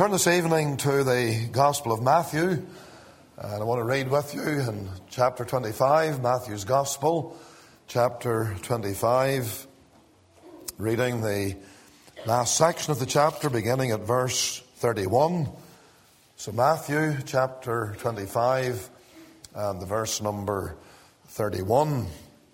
Turn this evening to the Gospel of Matthew, and I want to read with you in chapter 25, Matthew's Gospel, chapter 25, reading the last section of the chapter, beginning at verse 31. So Matthew chapter 25 and the verse number 31.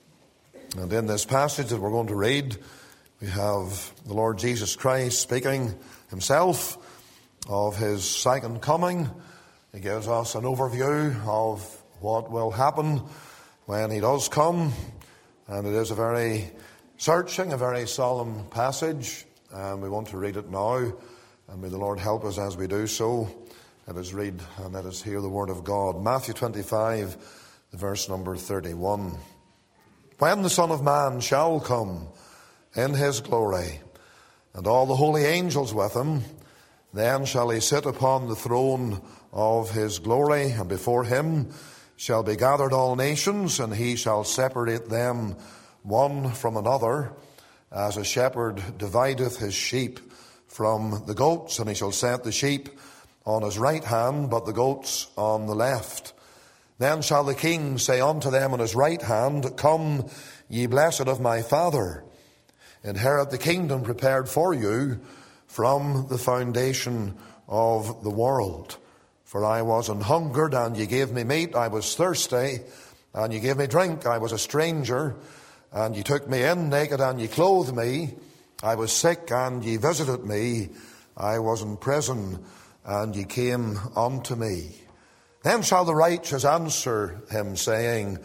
And in this passage that we're going to read, we have the Lord Jesus Christ speaking himself of his second coming. He gives us an overview of what will happen when he does come. And it is a very searching, a very solemn passage. And we want to read it now. And may the Lord help us as we do so. Let us read and let us hear the word of God. Matthew 25, the verse number 31. When the Son of Man shall come in his glory, and all the holy angels with him, then shall he sit upon the throne of his glory, and before him shall be gathered all nations, and he shall separate them one from another, as a shepherd divideth his sheep from the goats, and he shall set the sheep on his right hand, but the goats on the left. Then shall the king say unto them on his right hand, Come, ye blessed of my Father, inherit the kingdom prepared for you from the foundation of the world. For I was an hungered, and ye gave me meat. I was thirsty, and ye gave me drink. I was a stranger, and ye took me in. Naked, and ye clothed me. I was sick, and ye visited me. I was in prison, and ye came unto me. Then shall the righteous answer him, saying,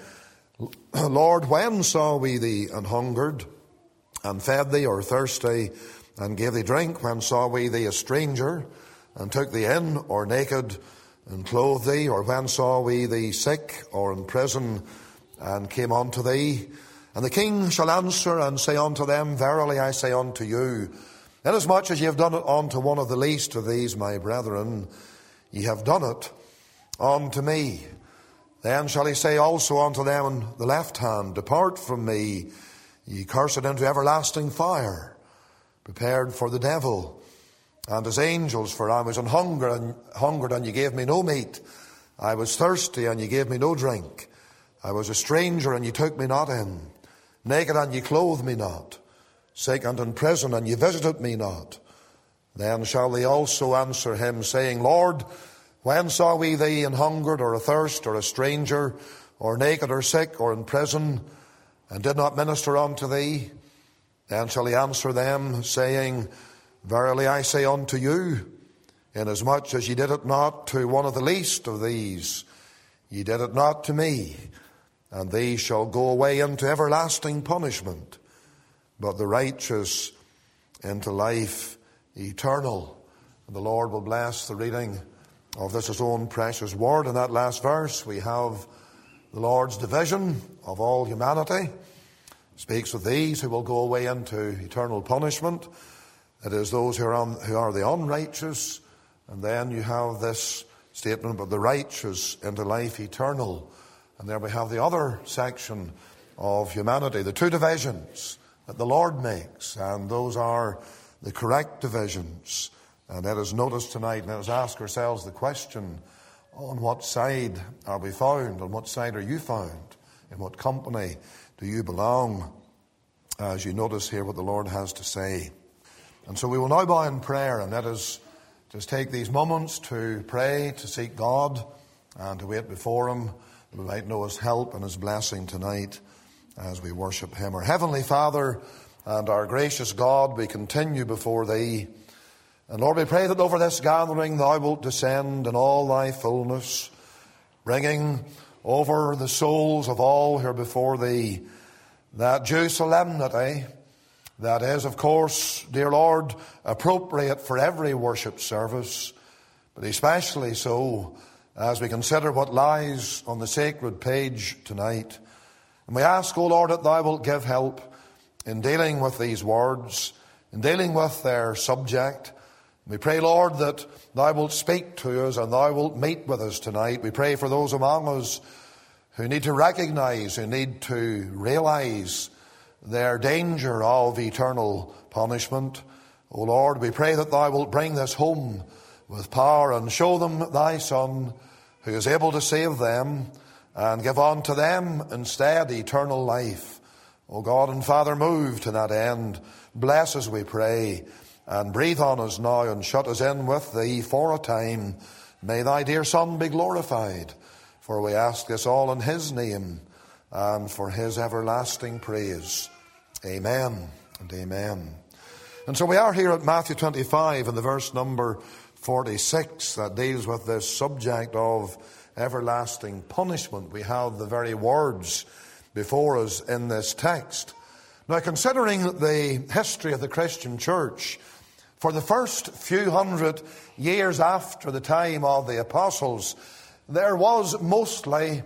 Lord, when saw we thee an hungered, and fed thee, or thirsty, and gave thee drink? When saw we thee a stranger, and took thee in, or naked, and clothed thee? Or when saw we thee sick, or in prison, and came unto thee? And the king shall answer and say unto them, Verily I say unto you, inasmuch as ye have done it unto one of the least of these my brethren, ye have done it unto me. Then shall he say also unto them on the left hand, Depart from me, ye cursed, into everlasting fire, prepared for the devil and his angels. For I was an hungered, and ye gave me no meat. I was thirsty, and ye gave me no drink. I was a stranger, and ye took me not in. Naked, and ye clothed me not. Sick and in prison, and ye visited me not. Then shall they also answer him, saying, Lord, when saw we thee an hungered, or athirst, or a stranger, or naked, or sick, or in prison, and did not minister unto thee? Then shall he answer them, saying, Verily I say unto you, inasmuch as ye did it not to one of the least of these, ye did it not to me. And these shall go away into everlasting punishment, but the righteous into life eternal. And the Lord will bless the reading of this his own precious word. In that last verse we have the Lord's division of all humanity. Speaks of these who will go away into eternal punishment. It is those who are the unrighteous. And then you have this statement about the righteous into life eternal. And there we have the other section of humanity, the two divisions that the Lord makes. And those are the correct divisions. And let us notice tonight, let us ask ourselves the question, on what side are we found? On what side are you found? In what company do you belong? As you notice here what the Lord has to say. And so we will now bow in prayer, and let us just take these moments to pray, to seek God, and to wait before him, that we might know his help and his blessing tonight as we worship him. Our Heavenly Father and our gracious God, we continue before thee. And Lord, we pray that over this gathering thou wilt descend in all thy fullness, bringing over the souls of all who are before thee that due solemnity that is, of course, dear Lord, appropriate for every worship service, but especially so as we consider what lies on the sacred page tonight. And we ask, O Lord, that thou wilt give help in dealing with these words, in dealing with their subject. We pray, Lord, that thou wilt speak to us and thou wilt meet with us tonight. We pray for those among us who need to recognize, who need to realize their danger of eternal punishment. O Lord, we pray that thou wilt bring this home with power, and show them thy Son, who is able to save them, and give unto them instead eternal life. O God and Father, move to that end. Bless us, we pray, and breathe on us now, and shut us in with thee for a time. May thy dear Son be glorified, for we ask this all in his name, and for his everlasting praise. Amen and amen. And so we are here at Matthew 25 in the verse number 46 that deals with this subject of everlasting punishment. We have the very words before us in this text. Now, considering the history of the Christian church, for the first few hundred years after the time of the apostles, there was mostly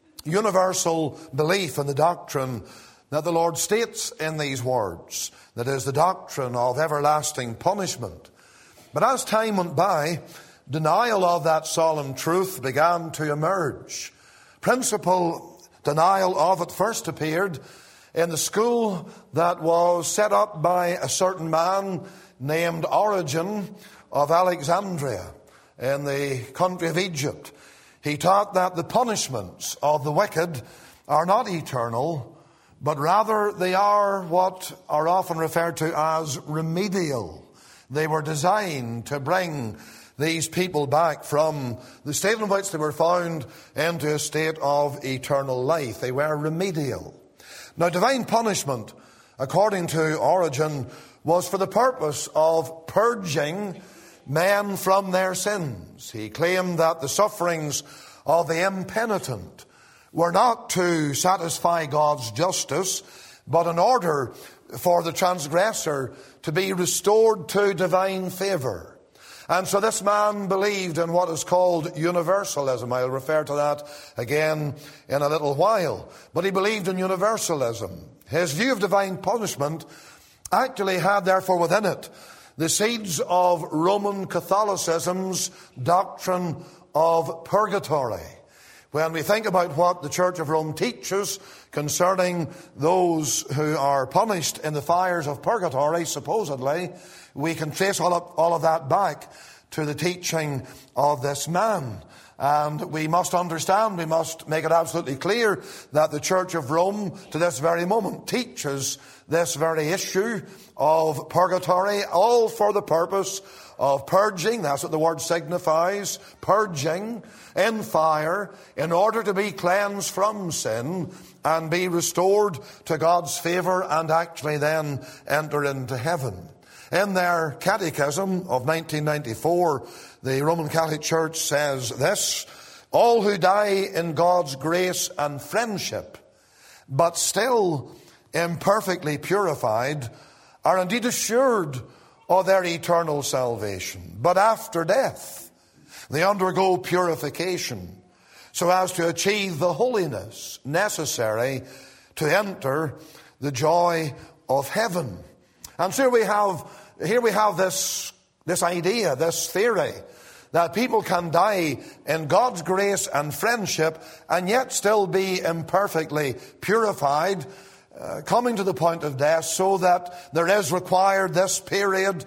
universal belief in the doctrine that the Lord states in these words, that is, the doctrine of everlasting punishment. But as time went by, denial of that solemn truth began to emerge. Principal denial of it first appeared in the school that was set up by a certain man named Origen of Alexandria in the country of Egypt. He taught that the punishments of the wicked are not eternal, but rather they are what are often referred to as remedial. They were designed to bring these people back from the state in which they were found into a state of eternal life. They were remedial. Now, divine punishment, according to Origen, was for the purpose of purging men from their sins. He claimed that the sufferings of the impenitent were not to satisfy God's justice, but in order for the transgressor to be restored to divine favor. And so this man believed in what is called universalism. I'll refer to that again in a little while. But he believed in universalism. His view of divine punishment actually had therefore within it the seeds of Roman Catholicism's doctrine of purgatory. When we think about what the Church of Rome teaches concerning those who are punished in the fires of purgatory, supposedly, we can trace all of that back to the teaching of this man. And we must understand, we must make it absolutely clear that the Church of Rome, to this very moment, teaches this very issue of purgatory, all for the purpose of purging. That's what the word signifies, purging in fire, in order to be cleansed from sin and be restored to God's favor and actually then enter into heaven. In their catechism of 1994, the Roman Catholic Church says this: all who die in God's grace and friendship, but still imperfectly purified, are indeed assured of their eternal salvation. But after death, they undergo purification so as to achieve the holiness necessary to enter the joy of heaven. And so here we have this idea, this theory, that people can die in God's grace and friendship and yet still be imperfectly purified, coming to the point of death, so that there is required this period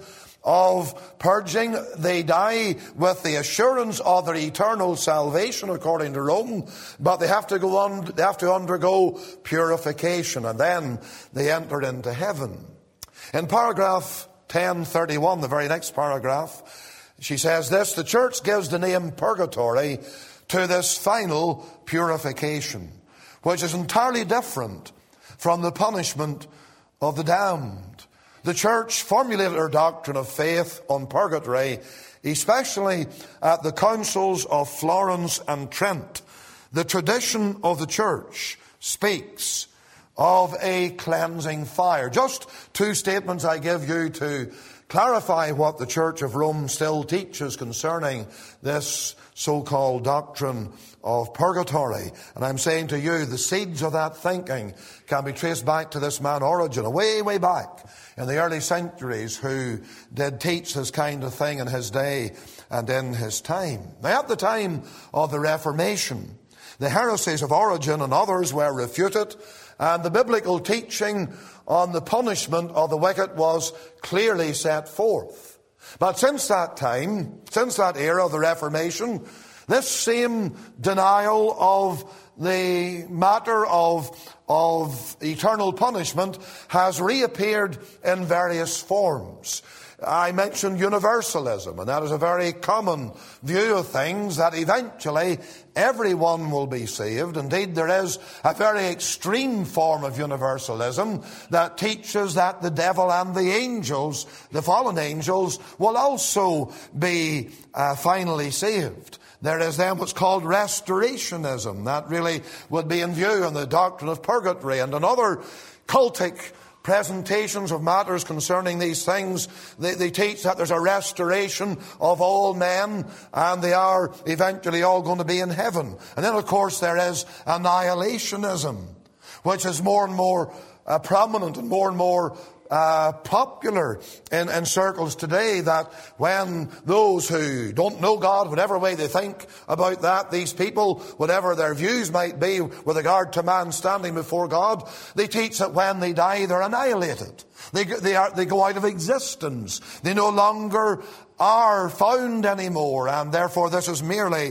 of purging. They die with the assurance of their eternal salvation, according to Rome, but they have to undergo purification, and then they enter into heaven. In paragraph 1031, the very next paragraph, she says this: the church gives the name purgatory to this final purification, which is entirely different from the punishment of the damned. The church formulated her doctrine of faith on purgatory, especially at the councils of Florence and Trent. The tradition of the church speaks of a cleansing fire. Just two statements I give you to clarify what the Church of Rome still teaches concerning this so-called doctrine of purgatory. And I'm saying to you, the seeds of that thinking can be traced back to this man Origen, way, way back in the early centuries, who did teach this kind of thing in his day and in his time. Now, at the time of the Reformation, the heresies of Origen and others were refuted, and the biblical teaching on the punishment of the wicked was clearly set forth. But since that time, since that era of the Reformation, this same denial of the matter of eternal punishment has reappeared in various forms. I mentioned universalism, and that is a very common view of things, that eventually everyone will be saved. Indeed, there is a very extreme form of universalism that teaches that the devil and the angels, the fallen angels, will also be finally saved. There is then what's called restorationism. That really would be in view in the doctrine of purgatory, and in other cultic presentations of matters concerning these things, they teach that there's a restoration of all men, and they are eventually all going to be in heaven. And then, of course, there is annihilationism, which is more and more prominent and more popular in circles today, that when those who don't know God, whatever way they think about that, these people, whatever their views might be with regard to man standing before God, they teach that when they die, they're annihilated. They go out of existence. They no longer are found anymore, and therefore this is merely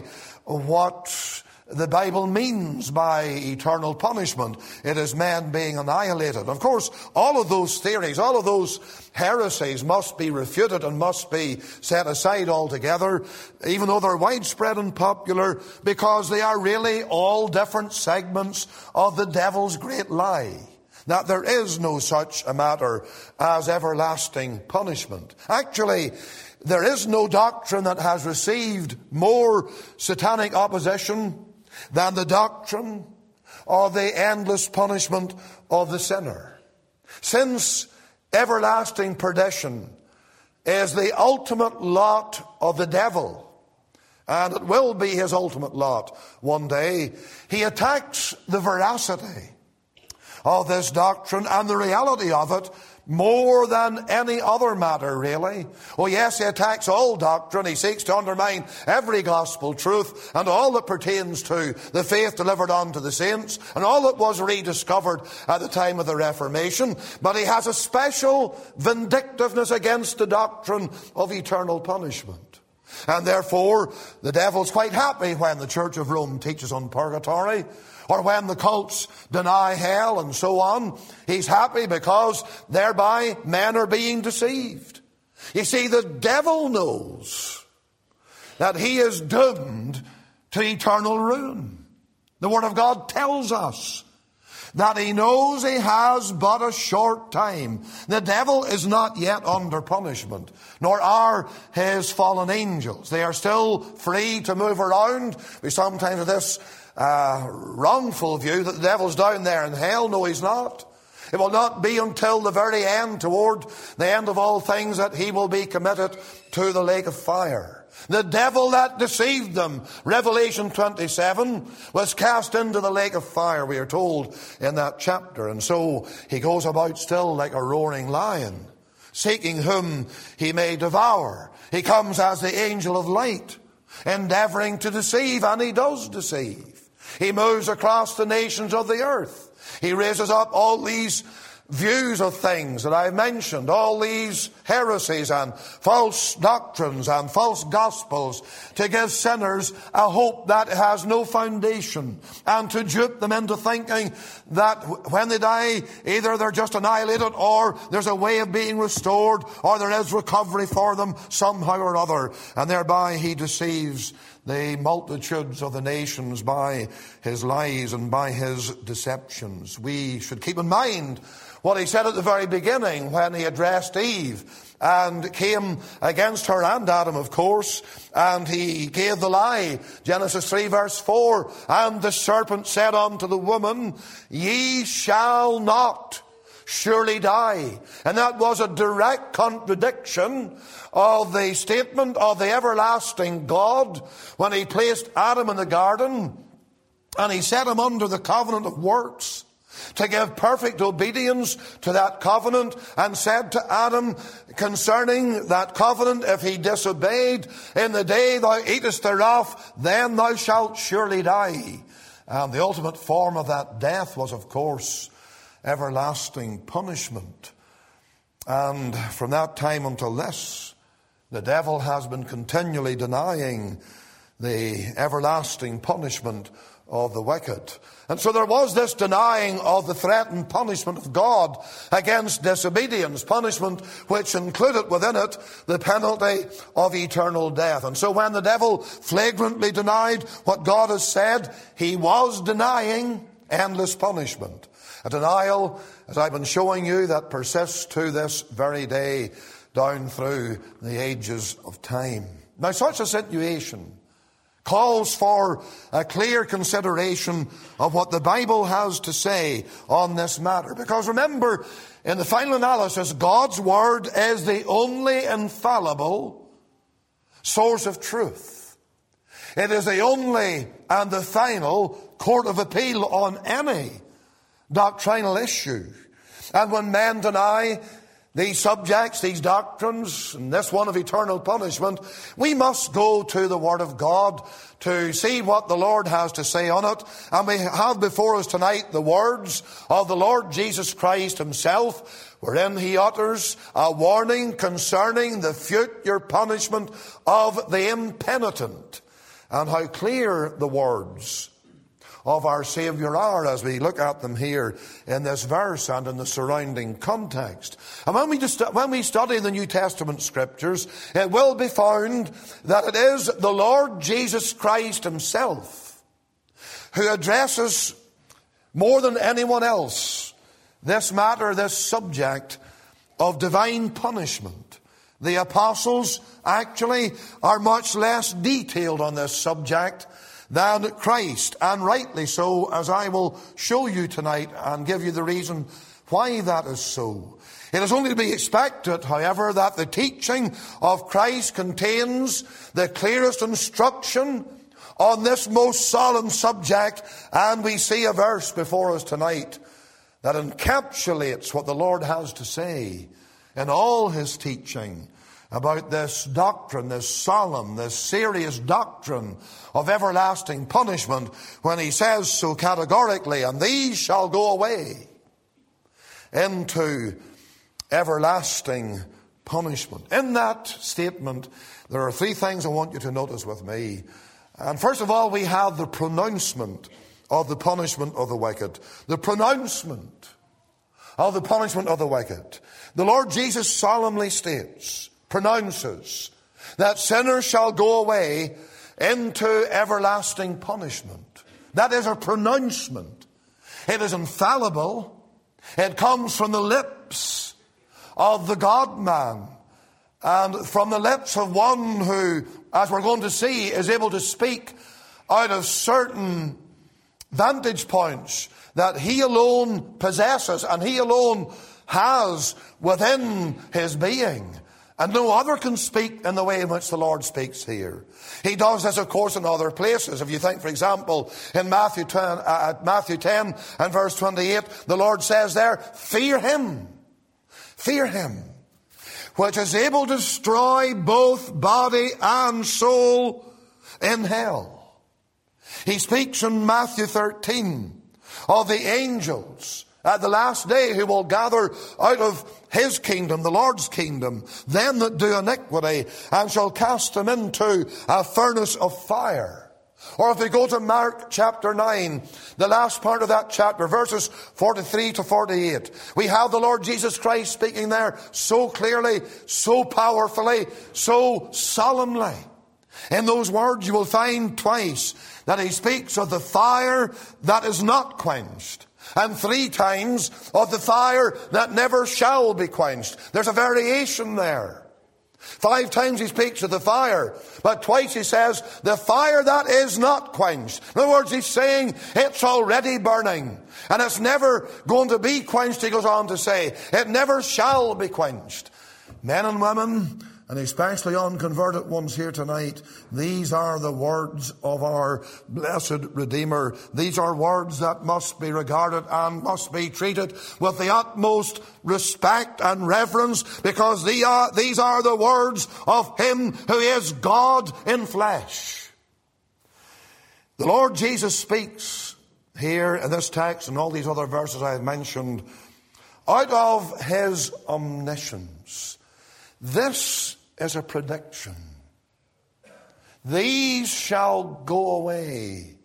what the Bible means by eternal punishment. It is men being annihilated. Of course, all of those theories, all of those heresies must be refuted and must be set aside altogether, even though they're widespread and popular, because they are really all different segments of the devil's great lie, that there is no such a matter as everlasting punishment. Actually, there is no doctrine that has received more satanic opposition than the doctrine of the endless punishment of the sinner. Since everlasting perdition is the ultimate lot of the devil, and it will be his ultimate lot one day, he attacks the veracity of this doctrine and the reality of it more than any other matter, really. Oh yes, he attacks all doctrine. He seeks to undermine every gospel truth and all that pertains to the faith delivered unto the saints and all that was rediscovered at the time of the Reformation. But he has a special vindictiveness against the doctrine of eternal punishment. And therefore, the devil's quite happy when the Church of Rome teaches on purgatory, or when the cults deny hell and so on. He's happy because thereby men are being deceived. You see, the devil knows that he is doomed to eternal ruin. The Word of God tells us that he knows he has but a short time. The devil is not yet under punishment, nor are his fallen angels. They are still free to move around. We sometimes have this wrongful view that the devil's down there in hell. No, he's not. It will not be until the very end, toward the end of all things, that he will be committed to the lake of fire. The devil that deceived them, Revelation 27, was cast into the lake of fire, we are told in that chapter. And so he goes about still like a roaring lion, seeking whom he may devour. He comes as the angel of light, endeavoring to deceive, and he does deceive. He moves across the nations of the earth. He raises up all these views of things that I've mentioned, all these heresies and false doctrines and false gospels, to give sinners a hope that has no foundation, and to dupe them into thinking that when they die, either they're just annihilated, or there's a way of being restored, or there is recovery for them somehow or other. And thereby he deceives the multitudes of the nations by his lies and by his deceptions. We should keep in mind what he said at the very beginning when he addressed Eve and came against her, and Adam, of course, and he gave the lie. Genesis 3 verse 4, and the serpent said unto the woman, ye shall not surely die. And that was a direct contradiction of the statement of the everlasting God when he placed Adam in the garden and he set him under the covenant of works to give perfect obedience to that covenant, and said to Adam concerning that covenant, if he disobeyed, in the day thou eatest thereof, then thou shalt surely die. And the ultimate form of that death was, of course, everlasting punishment. And from that time until this, The devil has been continually denying the everlasting punishment of the wicked. And so there was this denying of the threatened punishment of God against disobedience, punishment which included within it the penalty of eternal death. And so when the devil flagrantly denied what God has said, he was denying endless punishment. A denial, as I've been showing you, that persists to this very day down through the ages of time. Now, such a situation calls for a clear consideration of what the Bible has to say on this matter. Because remember, in the final analysis, God's Word is the only infallible source of truth. It is the only and the final court of appeal on any doctrinal issue. And when men deny these subjects, these doctrines, and this one of eternal punishment, we must go to the Word of God to see what the Lord has to say on it. And we have before us tonight the words of the Lord Jesus Christ himself, wherein he utters a warning concerning the future punishment of the impenitent, and how clear the words of our Savior are as we look at them here in this verse and in the surrounding context. And when we study the New Testament Scriptures, it will be found that it is the Lord Jesus Christ himself who addresses more than anyone else this matter, this subject of divine punishment. The apostles actually are much less detailed on this subject than Christ, and rightly so, as I will show you tonight and give you the reason why that is so. It is only to be expected, however, that the teaching of Christ contains the clearest instruction on this most solemn subject, and we see a verse before us tonight that encapsulates what the Lord has to say in all his teaching about this doctrine, this solemn, this serious doctrine of everlasting punishment, when he says so categorically, and these shall go away into everlasting punishment. In that statement, there are three things I want you to notice with me. And first of all, we have the pronouncement of the punishment of the wicked. The pronouncement of the punishment of the wicked. The Lord Jesus solemnly states, pronounces, that sinners shall go away into everlasting punishment. That is a pronouncement. It is infallible. It comes from the lips of the God-man, and from the lips of one who, as we're going to see, is able to speak out of certain vantage points that he alone possesses and he alone has within his being. And no other can speak in the way in which the Lord speaks here. He does this, of course, in other places. If you think, for example, in Matthew 10 and verse 28, the Lord says there, fear him, which is able to destroy both body and soul in hell. He speaks in Matthew 13 of the angels at the last day who will gather out of his kingdom, the Lord's kingdom, them that do iniquity, and shall cast them into a furnace of fire. Or if we go to Mark chapter 9, the last part of that chapter, verses 43 to 48, we have the Lord Jesus Christ speaking there so clearly, so powerfully, so solemnly. In those words you will find twice that he speaks of the fire that is not quenched, and three times of the fire that never shall be quenched. There's a variation there. 5 times he speaks of the fire, but twice he says the fire that is not quenched. In other words, he's saying it's already burning, and it's never going to be quenched, he goes on to say. It never shall be quenched. Men and women, and especially unconverted ones here tonight, these are the words of our blessed Redeemer. These are words that must be regarded and must be treated with the utmost respect and reverence, because these are the words of him who is God in flesh. The Lord Jesus speaks here in this text and all these other verses I have mentioned out of his omniscience. This is a prediction. These shall go away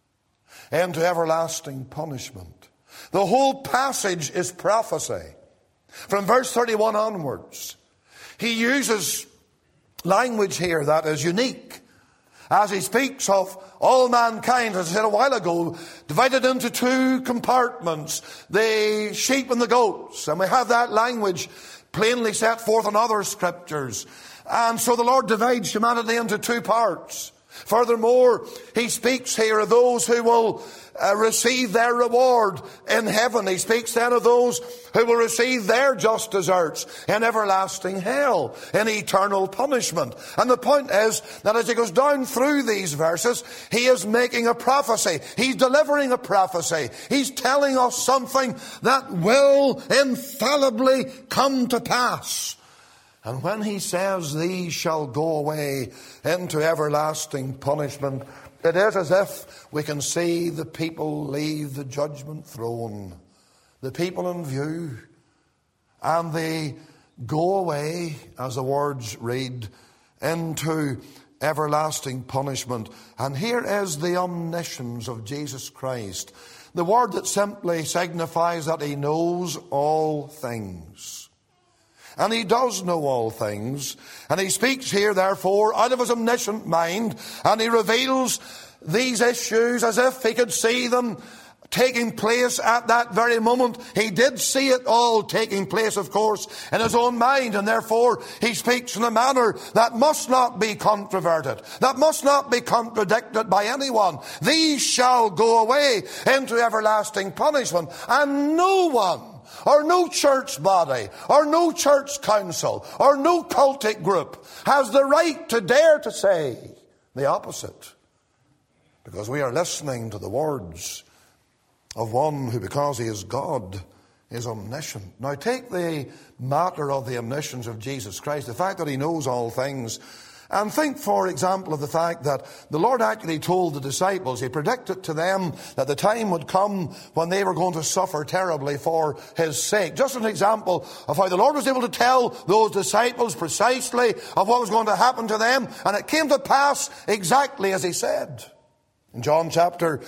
into everlasting punishment. The whole passage is prophecy. From verse 31 onwards, he uses language here that is unique as he speaks of all mankind, as I said a while ago, divided into two compartments, the sheep and the goats. And we have that language plainly set forth in other scriptures. And so the Lord divides humanity into two parts. Furthermore, he speaks here of those who will receive their reward in heaven. He speaks then of those who will receive their just deserts in everlasting hell, in eternal punishment. And the point is that as he goes down through these verses, he is making a prophecy. He's delivering a prophecy. He's telling us something that will infallibly come to pass. And when he says, these shall go away into everlasting punishment, it is as if we can see the people leave the judgment throne, the people in view, and they go away, as the words read, into everlasting punishment. And here is the omniscience of Jesus Christ, the word that simply signifies that he knows all things. And he does know all things. And he speaks here, therefore, out of his omniscient mind. And he reveals these issues as if he could see them taking place at that very moment. He did see it all taking place, of course, in his own mind. And therefore, he speaks in a manner that must not be controverted, that must not be contradicted by anyone. These shall go away into everlasting punishment. And no one, or no church body, or no church council, or no cultic group has the right to dare to say the opposite. Because we are listening to the words of one who, because he is God, is omniscient. Now take the matter of the omniscience of Jesus Christ, the fact that he knows all things, and think, for example, of the fact that the Lord actually told the disciples, he predicted to them that the time would come when they were going to suffer terribly for his sake. Just an example of how the Lord was able to tell those disciples precisely of what was going to happen to them, and it came to pass exactly as he said. In John chapter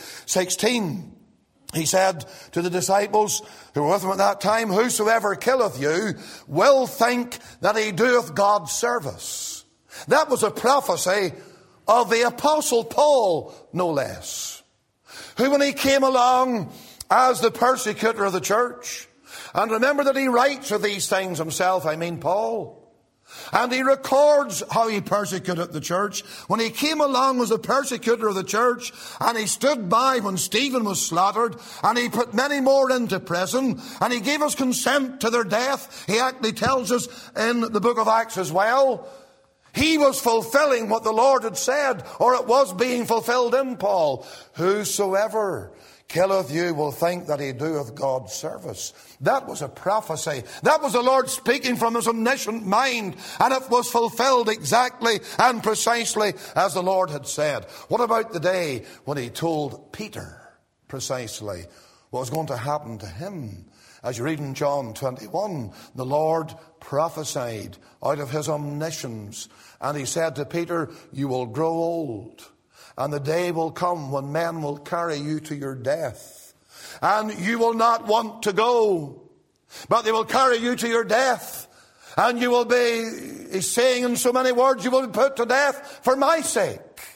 16, he said to the disciples who were with him at that time, whosoever killeth you will think that he doeth God's service. That was a prophecy of the Apostle Paul, no less, who when he came along as the persecutor of the church, and remember that he writes of these things himself, Paul, and he records how he persecuted the church. When he came along as the persecutor of the church, and he stood by when Stephen was slaughtered, and he put many more into prison, and he gave us consent to their death, he actually tells us in the book of Acts as well, he was fulfilling what the Lord had said, or it was being fulfilled in Paul. Whosoever killeth you will think that he doeth God's service. That was a prophecy. That was the Lord speaking from his omniscient mind, and it was fulfilled exactly and precisely as the Lord had said. What about the day when he told Peter precisely what was going to happen to him? As you read in John 21, the Lord prophesied out of his omniscience, and he said to Peter, you will grow old, and the day will come when men will carry you to your death, and you will not want to go, but they will carry you to your death, and you will be, he's saying in so many words, you will be put to death for my sake.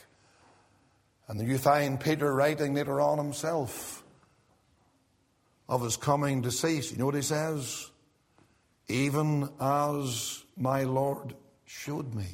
And then you find Peter writing later on himself of his coming decease. You know what he says? Even as my Lord showed me.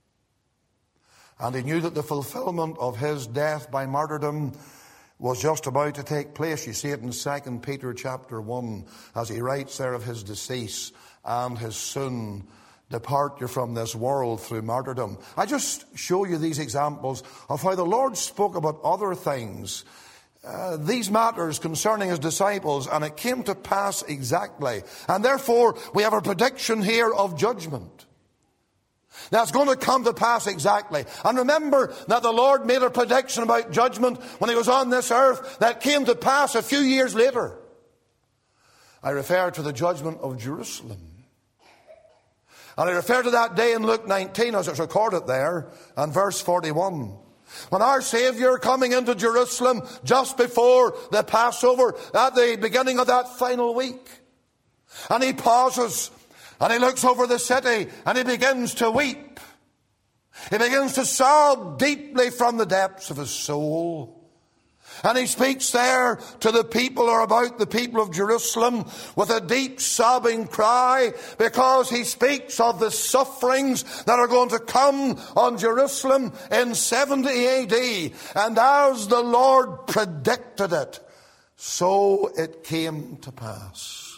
And he knew that the fulfillment of his death by martyrdom was just about to take place. You see it in 2 Peter chapter 1 as he writes there of his decease and his soon departure from this world through martyrdom. I just show you these examples of how the Lord spoke about other things, these matters concerning his disciples, and it came to pass exactly. And therefore, we have a prediction here of judgment that's going to come to pass exactly. And remember that the Lord made a prediction about judgment when he was on this earth that came to pass a few years later. I refer to the judgment of Jerusalem. And I refer to that day in Luke 19 as it's recorded there, and verse 41. When our Saviour coming into Jerusalem just before the Passover, at the beginning of that final week, and he pauses and he looks over the city and he begins to weep. He begins to sob deeply from the depths of his soul. And he speaks there to the people, or about the people of Jerusalem, with a deep sobbing cry, because he speaks of the sufferings that are going to come on Jerusalem in 70 AD. And as the Lord predicted it, so it came to pass.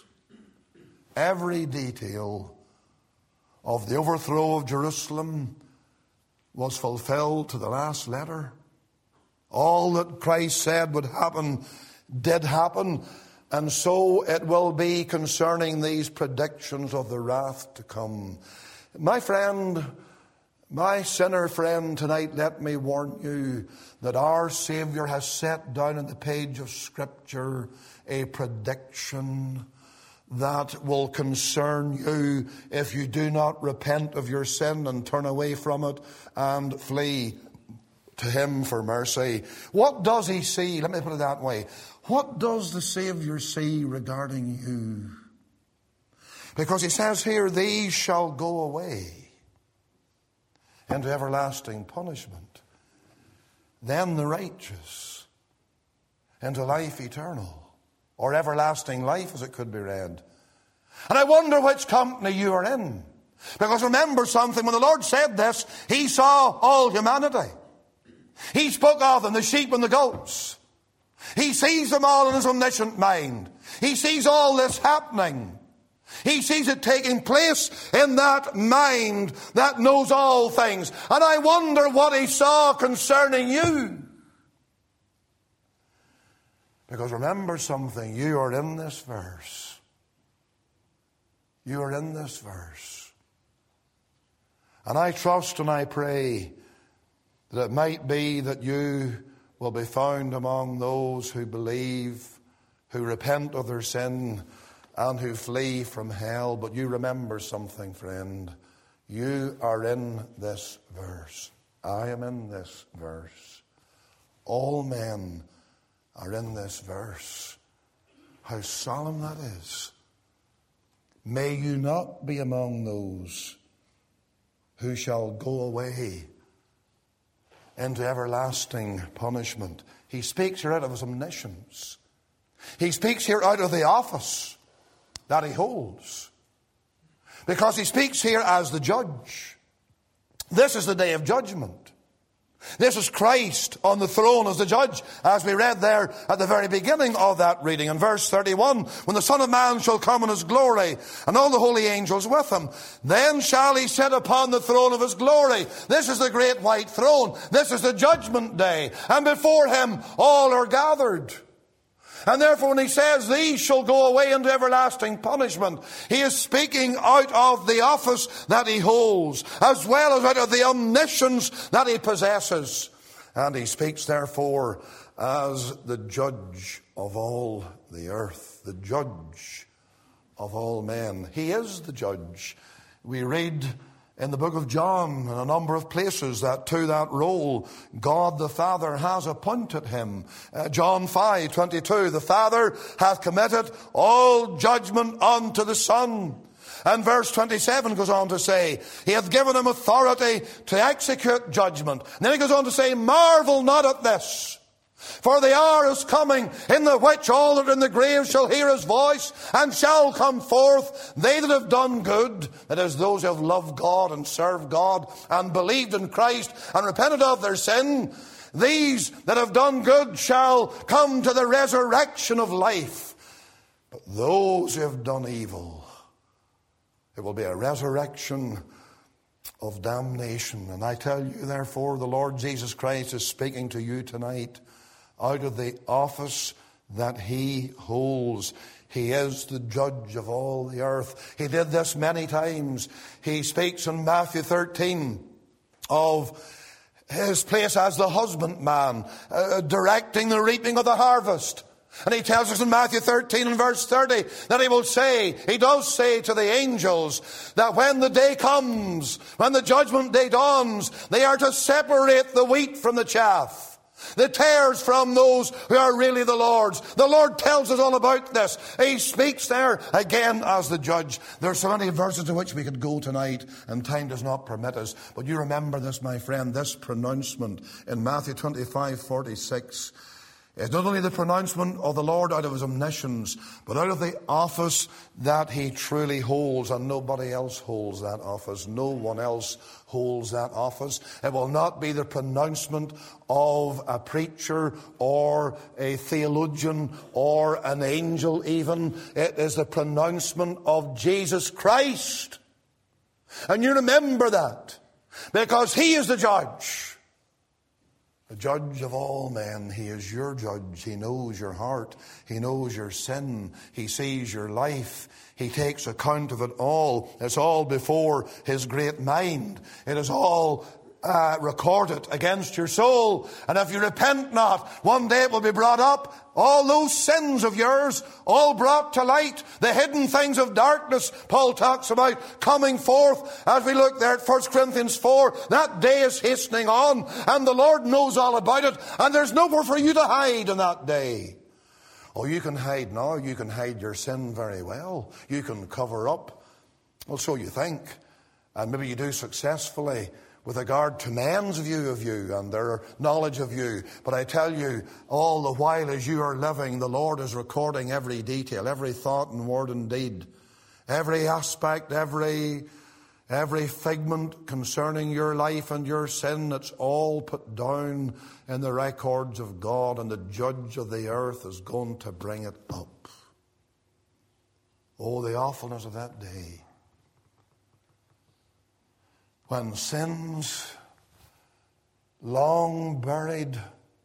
Every detail of the overthrow of Jerusalem was fulfilled to the last letter. All that Christ said would happen did happen, and so it will be concerning these predictions of the wrath to come. My friend, my sinner friend, tonight let me warn you that our Saviour has set down in the page of Scripture a prediction that will concern you if you do not repent of your sin and turn away from it and flee to him for mercy. What does he see? Let me put it that way. What does the Saviour see regarding you? Because he says here, these shall go away into everlasting punishment. Then the righteous into life eternal, or everlasting life as it could be read. And I wonder which company you are in. Because remember something, when the Lord said this, he saw all humanity. He spoke of them, the sheep and the goats. He sees them all in his omniscient mind. He sees all this happening. He sees it taking place in that mind that knows all things. And I wonder what he saw concerning you. Because remember something, you are in this verse. You are in this verse. And I trust and I pray that it might be that you will be found among those who believe, who repent of their sin, and who flee from hell. But you remember something, friend. You are in this verse. I am in this verse. All men are in this verse. How solemn that is. May you not be among those who shall go away into everlasting punishment. He speaks here out of his omniscience. He speaks here out of the office that he holds. Because he speaks here as the judge. This is the day of judgment. This is Christ on the throne as the judge, as we read there at the very beginning of that reading in verse 31. When the Son of Man shall come in his glory, and all the holy angels with him, then shall he sit upon the throne of his glory. This is the great white throne. This is the judgment day. And before him all are gathered. And therefore when he says, these shall go away into everlasting punishment, he is speaking out of the office that he holds, as well as out of the omniscience that he possesses. And he speaks therefore as the judge of all the earth, the judge of all men. He is the judge. We read in the book of John, in a number of places, that to that role, God the Father has appointed him. John 5:22, the Father hath committed all judgment unto the Son. And verse 27 goes on to say, he hath given him authority to execute judgment. And then he goes on to say, marvel not at this. For the hour is coming in the which all that are in the grave shall hear his voice, and shall come forth, they that have done good, that is, those who have loved God and served God and believed in Christ and repented of their sin. These that have done good shall come to the resurrection of life. But those who have done evil, it will be a resurrection of damnation. And I tell you, therefore, the Lord Jesus Christ is speaking to you tonight out of the office that he holds. He is the judge of all the earth. He did this many times. He speaks in Matthew 13 of his place as the husbandman, directing the reaping of the harvest. And he tells us in Matthew 13 and verse 30 that he does say to the angels that when the day comes, when the judgment day dawns, they are to separate the wheat from the chaff, the tares from those who are really the Lord's. The Lord tells us all about this. He speaks there again as the judge. There are so many verses to which we could go tonight, and time does not permit us. But you remember this, my friend, this pronouncement in Matthew 25:46. It's not only the pronouncement of the Lord out of his omniscience, but out of the office that he truly holds, and nobody else holds that office. No one else holds that office. It will not be the pronouncement of a preacher or a theologian or an angel even. It is the pronouncement of Jesus Christ. And you remember that, because he is the judge. The judge of all men. He is your judge. He knows your heart. He knows your sin. He sees your life. He takes account of it all. It's all before his great mind. It is all recorded against your soul. And if you repent not, one day it will be brought up. All those sins of yours, all brought to light. The hidden things of darkness, Paul talks about coming forth. As we look there at 1 Corinthians 4, that day is hastening on, and the Lord knows all about it, and there's nowhere for you to hide in that day. Oh, you can hide now. You can hide your sin very well. You can cover up. Well, so you think. And maybe you do successfully with regard to men's view of you and their knowledge of you. But I tell you, all the while as you are living, the Lord is recording every detail, every thought and word and deed, every aspect, every figment concerning your life and your sin. It's all put down in the records of God, and the judge of the earth is going to bring it up. Oh, the awfulness of that day, when sins long buried,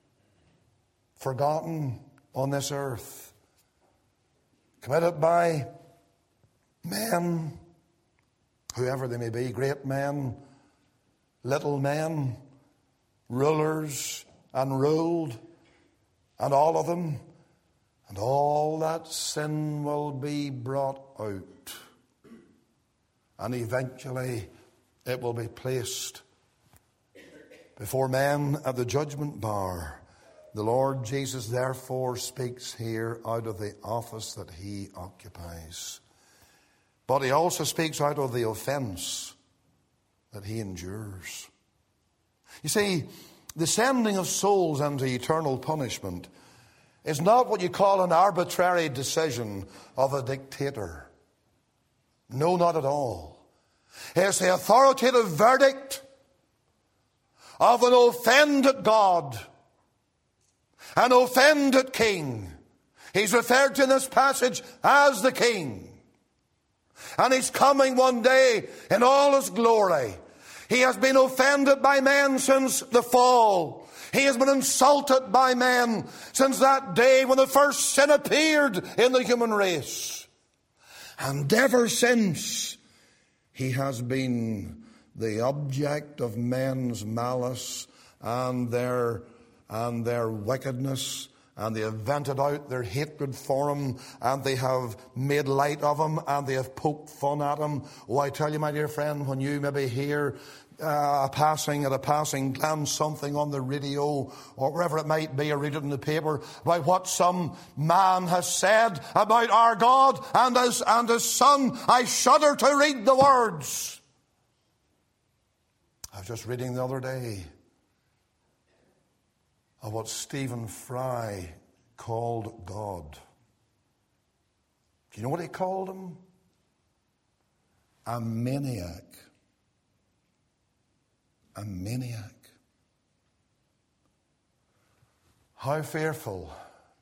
forgotten on this earth, committed by men, whoever they may be, great men, little men, rulers and ruled, and all of them, and all that sin will be brought out, and eventually it will be placed before men at the judgment bar. The Lord Jesus therefore speaks here out of the office that he occupies. But he also speaks out of the offense that he endures. You see, the sending of souls into eternal punishment is not what you call an arbitrary decision of a dictator. No, not at all. It's the authoritative verdict of an offended God, an offended king. He's referred to in this passage as the king. And he's coming one day in all his glory. He has been offended by men since the fall. He has been insulted by men since that day when the first sin appeared in the human race. And ever since, he has been the object of men's malice and their wickedness, and they have vented out their hatred for him, and they have made light of him, and they have poked fun at him. Oh, I tell you, my dear friend, when you maybe hear at a passing glance something on the radio or wherever it might be, or read it in the paper about what some man has said about our God and his Son, I shudder to read the words. I was just reading the other day of what Stephen Fry called God. Do you know what he called him? A maniac. A maniac. How fearful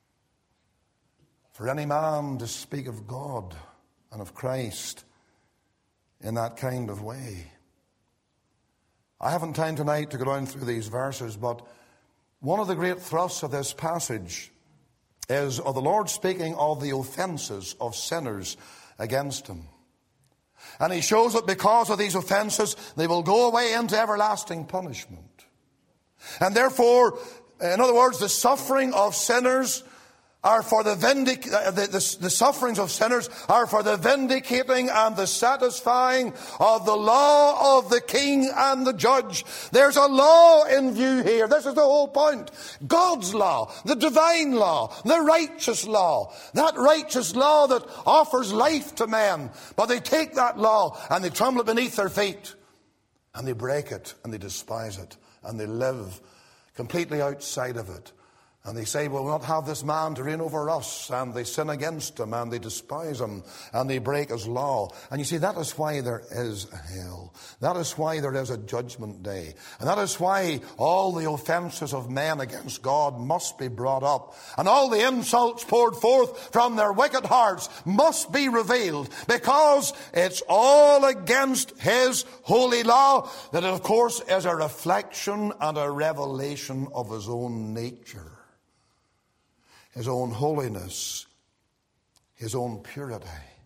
for any man to speak of God and of Christ in that kind of way. I haven't time tonight to go down through these verses, but one of the great thrusts of this passage is of the Lord speaking of the offenses of sinners against him. And he shows that because of these offenses, they will go away into everlasting punishment. And therefore, in other words, the suffering of sinners are for the sufferings of sinners are for the vindicating and the satisfying of the law of the king and the judge. There's a law in view here. This is the whole point. God's law, the divine law, the righteous law. That righteous law that offers life to men. But they take that law and they trample it beneath their feet. And they break it and they despise it. And they live completely outside of it. And they say, we'll not have this man to reign over us. And they sin against him and they despise him and they break his law. And you see, that is why there is a hell. That is why there is a judgment day. And that is why all the offenses of men against God must be brought up. And all the insults poured forth from their wicked hearts must be revealed. Because it's all against his holy law that, of course, is a reflection and a revelation of his own nature. His own holiness, his own purity.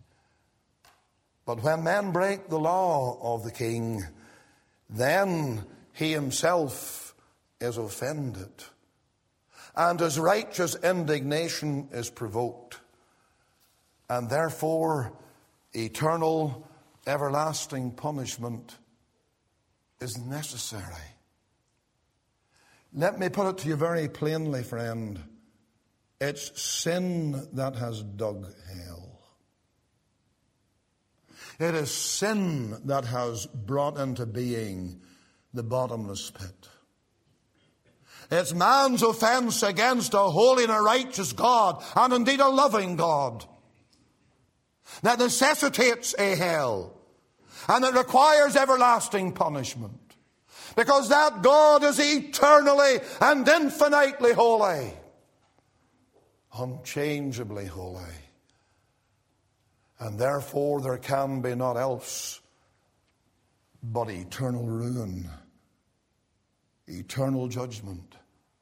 But when men break the law of the king, then he himself is offended. And his righteous indignation is provoked. And therefore, eternal, everlasting punishment is necessary. Let me put it to you very plainly, friend. It's sin that has dug hell. It is sin that has brought into being the bottomless pit. It's man's offense against a holy and a righteous God, and indeed a loving God, that necessitates a hell, and it requires everlasting punishment. Because that God is eternally and infinitely holy. Unchangeably holy. And therefore there can be naught else but eternal ruin, eternal judgment,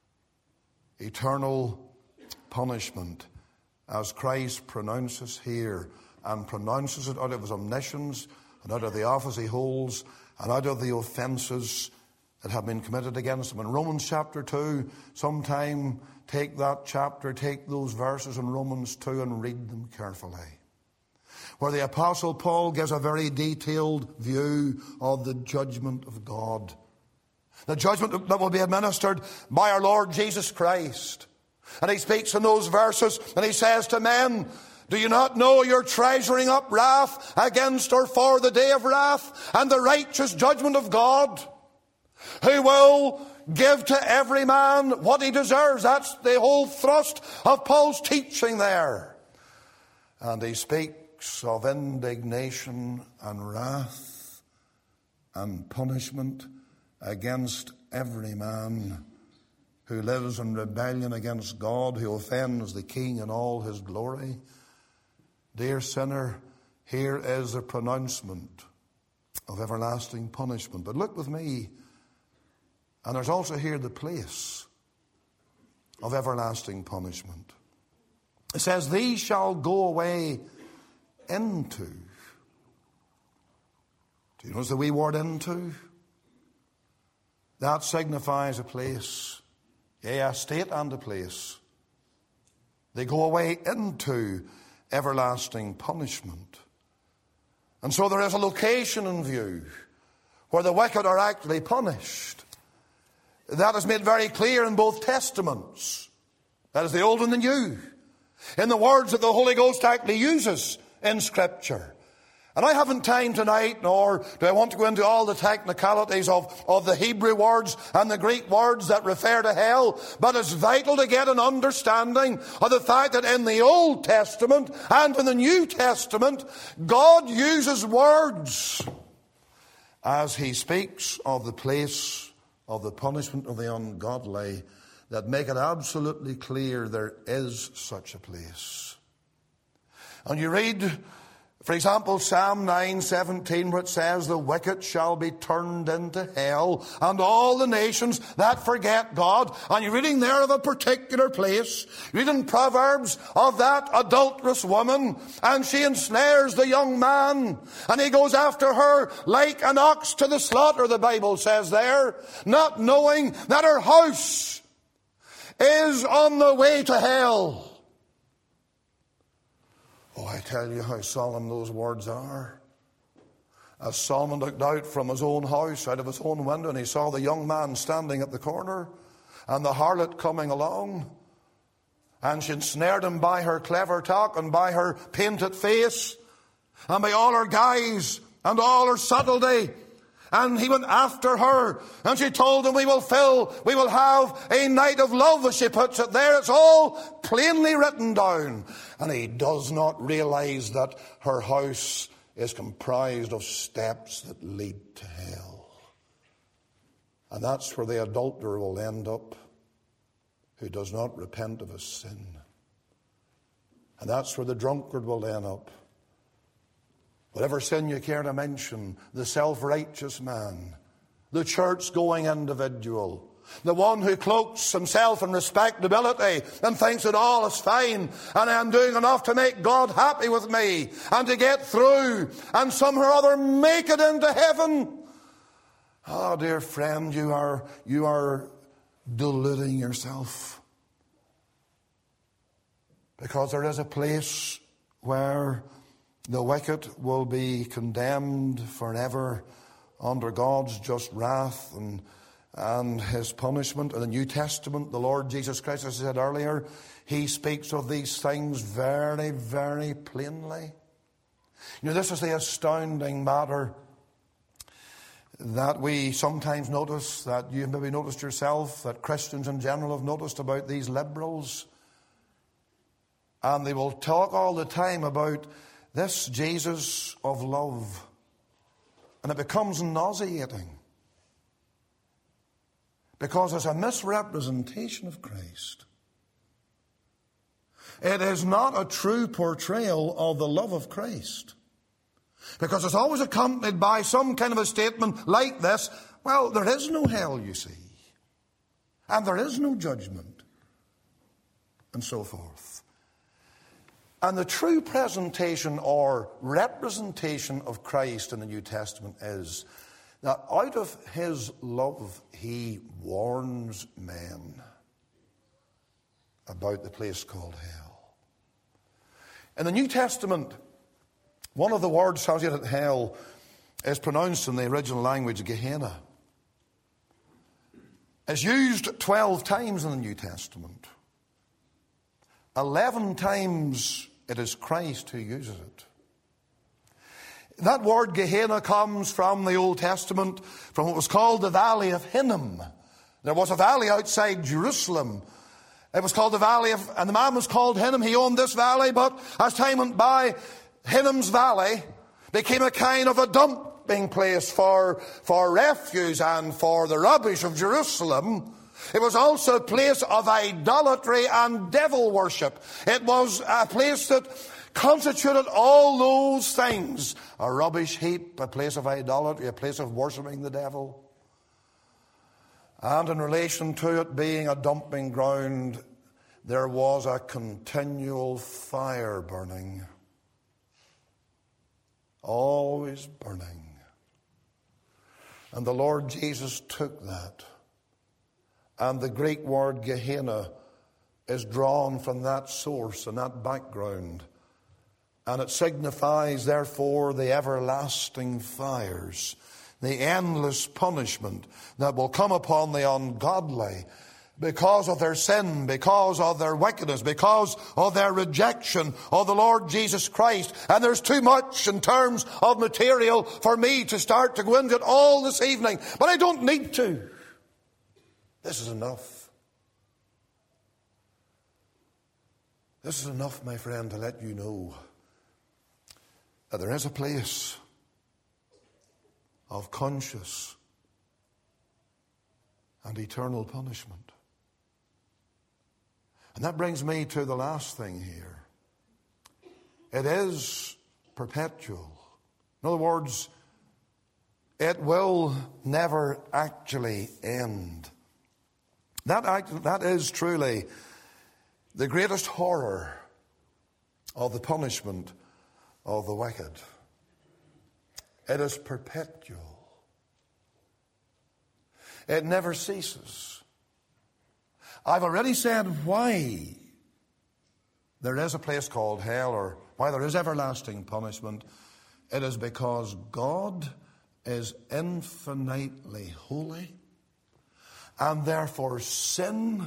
eternal punishment, as Christ pronounces here, and pronounces it out of his omniscience and out of the office he holds and out of the offenses that have been committed against him. In Romans chapter 2, sometime take that chapter, take those verses in Romans 2 and read them carefully. Where the Apostle Paul gives a very detailed view of the judgment of God. The judgment that will be administered by our Lord Jesus Christ. And he speaks in those verses and he says to men, do you not know you're treasuring up wrath against or for the day of wrath and the righteous judgment of God? Who will give to every man what he deserves. That's the whole thrust of Paul's teaching there. And he speaks of indignation and wrath and punishment against every man who lives in rebellion against God, who offends the King in all his glory. Dear sinner, here is the pronouncement of everlasting punishment. But look with me. And there's also here the place of everlasting punishment. It says, these shall go away into. Do you notice the wee word into? That signifies a place. Yea, a state and a place. They go away into everlasting punishment. And so there is a location in view where the wicked are actually punished. That is made very clear in both testaments. That is the Old and the New. In the words that the Holy Ghost actually uses in Scripture. And I haven't time tonight, nor do I want to go into all the technicalities of the Hebrew words and the Greek words that refer to hell. But it's vital to get an understanding of the fact that in the Old Testament and in the New Testament, God uses words as he speaks of the place of the punishment of the ungodly that make it absolutely clear there is such a place. And you read, for example, Psalm 9:17, where it says, the wicked shall be turned into hell, and all the nations that forget God. And you're reading there of a particular place. You're reading Proverbs of that adulterous woman, and she ensnares the young man, and he goes after her like an ox to the slaughter, the Bible says there, not knowing that her house is on the way to hell. Oh, I tell you how solemn those words are. As Solomon looked out from his own house, out of his own window, and he saw the young man standing at the corner and the harlot coming along, and she ensnared him by her clever talk and by her painted face and by all her guise and all her subtlety. And he went after her, and she told him, we will have a night of love, as she puts it there. It's all plainly written down. And he does not realize that her house is comprised of steps that lead to hell. And that's where the adulterer will end up, who does not repent of his sin. And that's where the drunkard will end up. Whatever sin you care to mention, the self-righteous man, the church-going individual, the one who cloaks himself in respectability and thinks that all is fine and I'm doing enough to make God happy with me and to get through and somehow or other make it into heaven. Oh, dear friend, you are deluding yourself. Because there is a place where the wicked will be condemned forever under God's just wrath and his punishment. In the New Testament, the Lord Jesus Christ, as I said earlier, he speaks of these things very, very plainly. You know, this is the astounding matter that we sometimes notice, that you've maybe noticed yourself, that Christians in general have noticed about these liberals. And they will talk all the time about this Jesus of love. And it becomes nauseating. Because it's a misrepresentation of Christ. It is not a true portrayal of the love of Christ. Because it's always accompanied by some kind of a statement like this. Well, there is no hell, you see. And there is no judgment. And so forth. And the true presentation or representation of Christ in the New Testament is that out of his love he warns men about the place called hell. In the New Testament, one of the words translated hell is pronounced in the original language Gehenna. It's used 12 times in the New Testament. 11 times it is Christ who uses it. That word Gehenna comes from the Old Testament, from what was called the Valley of Hinnom. There was a valley outside Jerusalem. It was called the Valley of, and the man was called Hinnom. He owned this valley, but as time went by, Hinnom's valley became a kind of a dumping place for refuse and for the rubbish of Jerusalem. It was also a place of idolatry and devil worship. It was a place that constituted all those things. A rubbish heap, a place of idolatry, a place of worshipping the devil. And in relation to it being a dumping ground, there was a continual fire burning. Always burning. And the Lord Jesus took that. And the Greek word Gehenna is drawn from that source and that background. And it signifies, therefore, the everlasting fires, the endless punishment that will come upon the ungodly because of their sin, because of their wickedness, because of their rejection of the Lord Jesus Christ. And there's too much in terms of material for me to start to go into it all this evening. But I don't need to. This is enough. This is enough, my friend, to let you know that there is a place of conscious and eternal punishment. And that brings me to the last thing here. It is perpetual. In other words, it will never actually end. That is truly the greatest horror of the punishment of the wicked. It is perpetual. It never ceases. I've already said why there is a place called hell, or why there is everlasting punishment, it is because God is infinitely holy, and therefore sin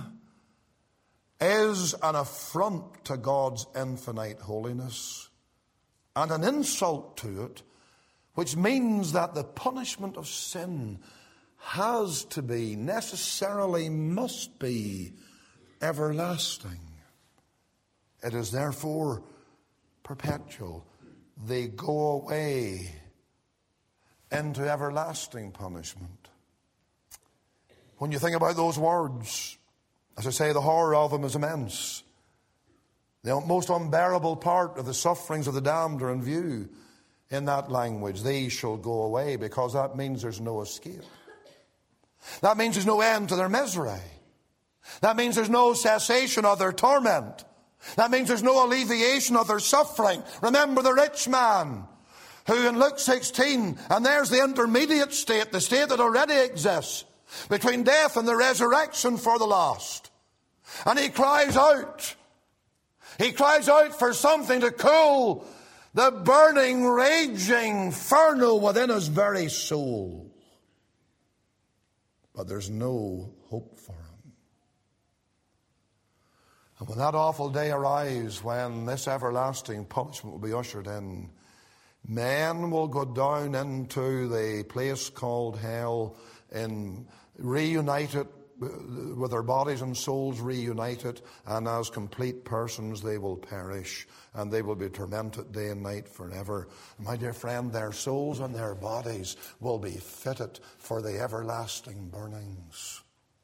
is an affront to God's infinite holiness and an insult to it, which means that the punishment of sin has to be, necessarily must be, everlasting. It is therefore perpetual. They go away into everlasting punishment. When you think about those words, as I say, the horror of them is immense. The most unbearable part of the sufferings of the damned are in view in that language. These shall go away, because that means there's no escape. That means there's no end to their misery. That means there's no cessation of their torment. That means there's no alleviation of their suffering. Remember the rich man who in Luke 16, and there's the intermediate state, the state that already exists between death and the resurrection for the lost. And he cries out. He cries out for something to cool the burning, raging inferno within his very soul. But there's no hope for him. And when that awful day arrives, when this everlasting punishment will be ushered in, men will go down into the place called hell and reunited with their bodies and souls reunited, and as complete persons they will perish, and they will be tormented day and night forever. My dear friend, their souls and their bodies will be fitted for the everlasting burnings.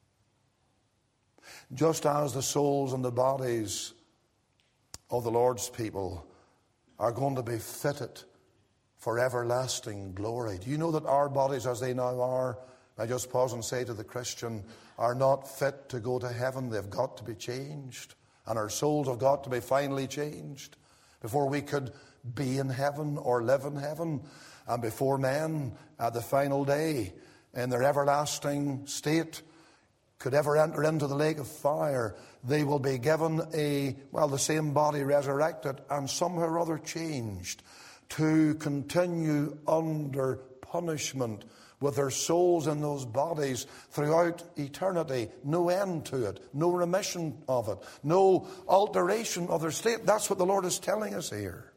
Just as the souls and the bodies of the Lord's people are going to be fitted for everlasting glory. Do you know that our bodies as they now are, I just pause and say to the Christian, are not fit to go to heaven? They've got to be changed. And our souls have got to be finally changed before we could be in heaven or live in heaven. And before men at the final day in their everlasting state could ever enter into the lake of fire, they will be given the same body resurrected and somehow or other changed to continue under punishment with their souls in those bodies throughout eternity. No end to it, no remission of it, no alteration of their state. That's what the Lord is telling us here.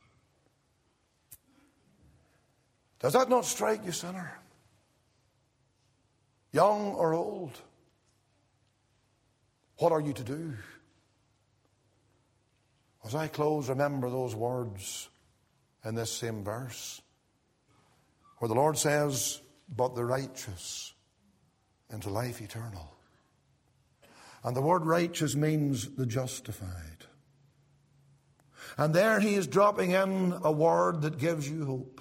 Does that not strike you, sinner? Young or old? What are you to do? As I close, remember those words in this same verse where the Lord says, but the righteous into life eternal. And the word righteous means the justified. And there he is dropping in a word that gives you hope.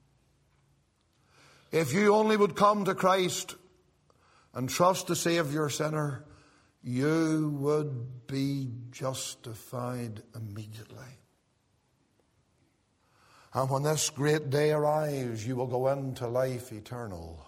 If you only would come to Christ and trust to save your sinner, you would be justified immediately. And when this great day arrives, you will go into life eternal,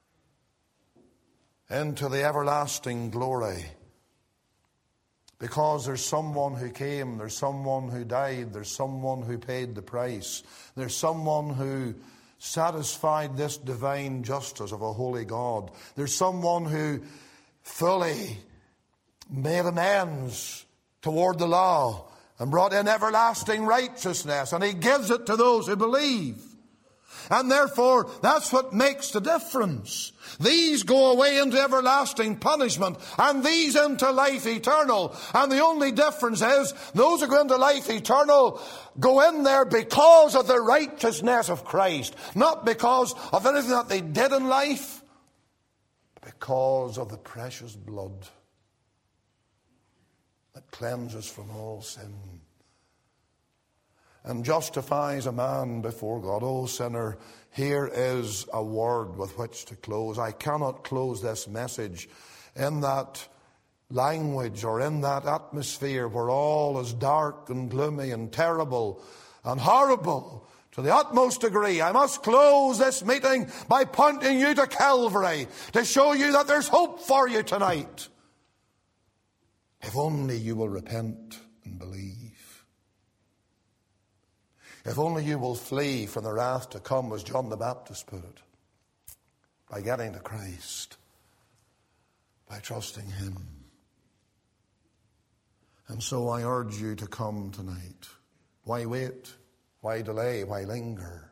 into the everlasting glory. Because there's someone who came, there's someone who died, there's someone who paid the price. There's someone who satisfied this divine justice of a holy God. There's someone who fully made amends toward the law and brought in everlasting righteousness, and he gives it to those who believe. And therefore, that's what makes the difference. These go away into everlasting punishment, and these into life eternal. And the only difference is, those who go into life eternal go in there because of the righteousness of Christ. Not because of anything that they did in life, but because of the precious blood that cleanses from all sin and justifies a man before God. Oh, sinner, here is a word with which to close. I cannot close this message in that language or in that atmosphere where all is dark and gloomy and terrible and horrible to the utmost degree. I must close this meeting by pointing you to Calvary to show you that there's hope for you tonight. If only you will repent and believe. If only you will flee from the wrath to come, as John the Baptist put it, by getting to Christ, by trusting him. And so I urge you to come tonight. Why wait? Why delay? Why linger?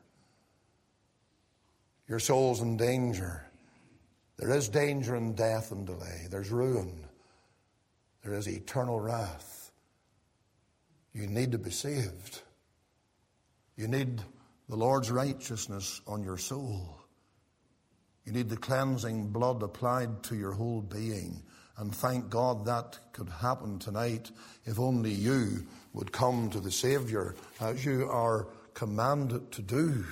Your soul's in danger. There is danger in death and delay. There's ruin. There is eternal wrath. You need to be saved. You need the Lord's righteousness on your soul. You need the cleansing blood applied to your whole being. And thank God that could happen tonight if only you would come to the Savior as you are commanded to do.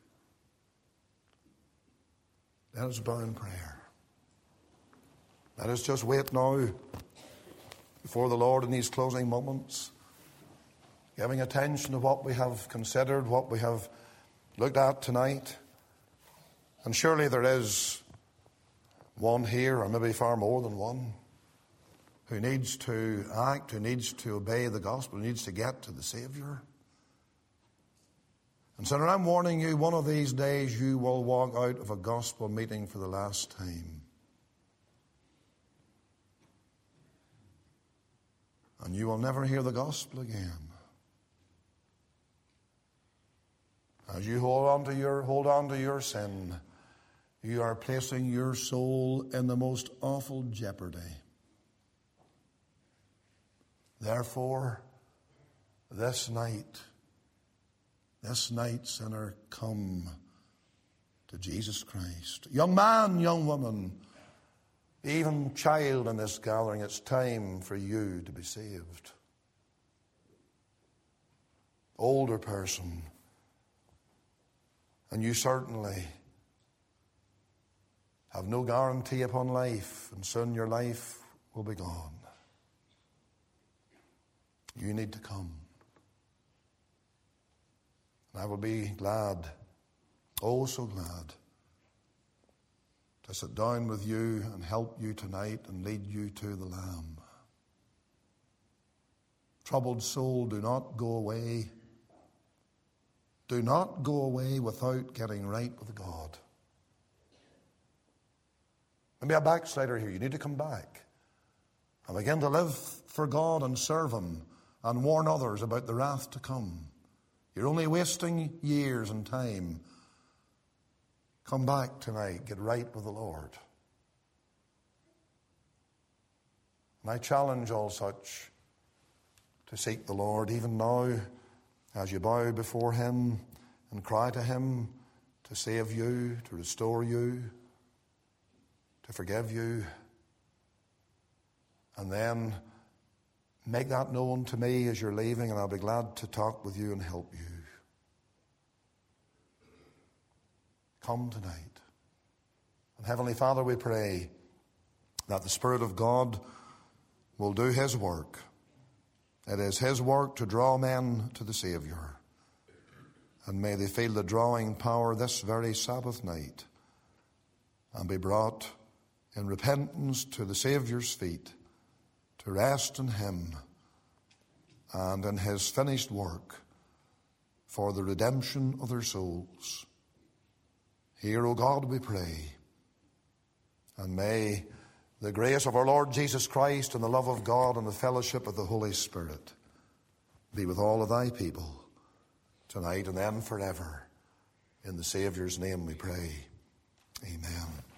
Let us bow in prayer. Let us just wait now before the Lord in these closing moments, giving attention to what we have considered, what we have looked at tonight. And surely there is one here, or maybe far more than one, who needs to act, who needs to obey the gospel, who needs to get to the Savior. And so I'm warning you, one of these days you will walk out of a gospel meeting for the last time. And you will never hear the gospel again. As you hold on to your sin, you are placing your soul in the most awful jeopardy. Therefore, this night, sinner, come to Jesus Christ. Young man, young woman, even child in this gathering, it's time for you to be saved. Older person, and you certainly have no guarantee upon life, and soon your life will be gone. You need to come. And I will be glad, oh so glad, to sit down with you and help you tonight and lead you to the Lamb. Troubled soul, do not go away. Do not go away without getting right with God. Maybe a backslider here. You need to come back and begin to live for God and serve him and warn others about the wrath to come. You're only wasting years and time. Come back tonight. Get right with the Lord. And I challenge all such to seek the Lord even now as you bow before him and cry to him to save you, to restore you, to forgive you. And then make that known to me as you're leaving, and I'll be glad to talk with you and help you. Come tonight. And Heavenly Father, we pray that the Spirit of God will do his work. It is his work to draw men to the Savior. And may they feel the drawing power this very Sabbath night and be brought in repentance to the Saviour's feet, to rest in him and in his finished work for the redemption of their souls. Hear, O God, we pray, and may the grace of our Lord Jesus Christ and the love of God and the fellowship of the Holy Spirit be with all of thy people tonight and then forever. In the Saviour's name we pray. Amen.